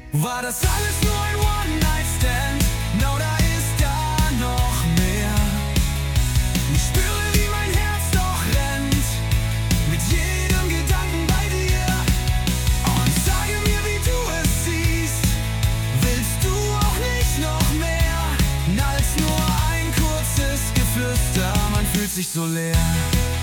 War das alles nur ein One-Night-Stand? No, da ist da noch mehr. Ich spüre, wie mein Herz doch rennt mit jedem Gedanken bei dir. Und sage mir, wie du es siehst. Willst du auch nicht noch mehr als nur ein kurzes Geflüster? Man fühlt sich so leer.